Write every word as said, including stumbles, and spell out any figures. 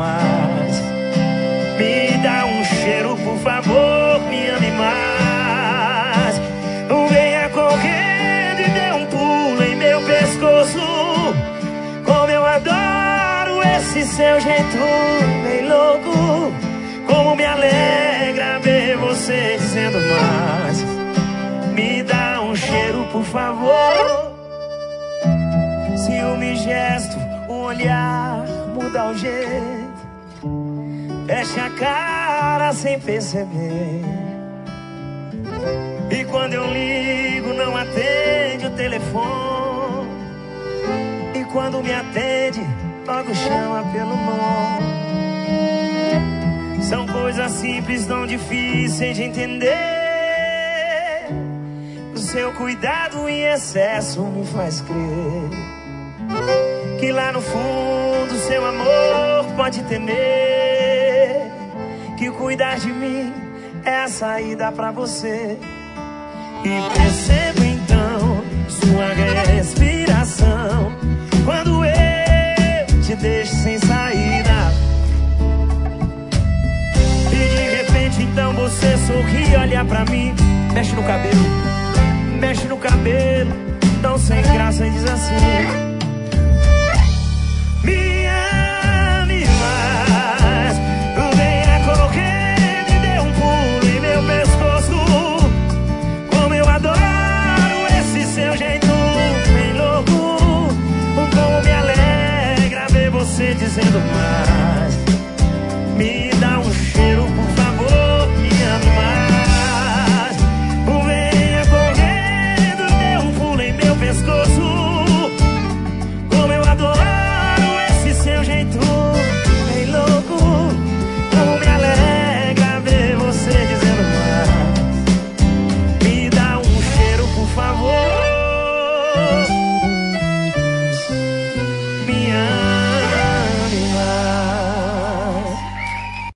mais. Me dá um cheiro, por favor, me ame mais. Venha correndo e dê um pulo em meu pescoço. Como eu adoro esse seu jeito bem louco. Como me alegra ver você dizendo mais. Me dá um cheiro, por favor. Ciúme, gesto, um olhar, muda o jeito. Feche a cara sem perceber. E quando eu ligo não atende o telefone. E quando me atende logo chama pelo nome. São coisas simples, tão difíceis de entender. O seu cuidado em excesso me faz crer que lá no fundo seu amor pode temer. Que cuidar de mim é a saída pra você. E percebo então sua respiração quando eu te deixo sem saída. E de repente então você sorri, olha pra mim, mexe no cabelo, mexe no cabelo, tão sem graça e diz assim: me ame mais. Venha correndo e dê um pulo em meu pescoço. Como eu adoro esse seu jeito bem louco. Como me alegra ver você dizendo mais.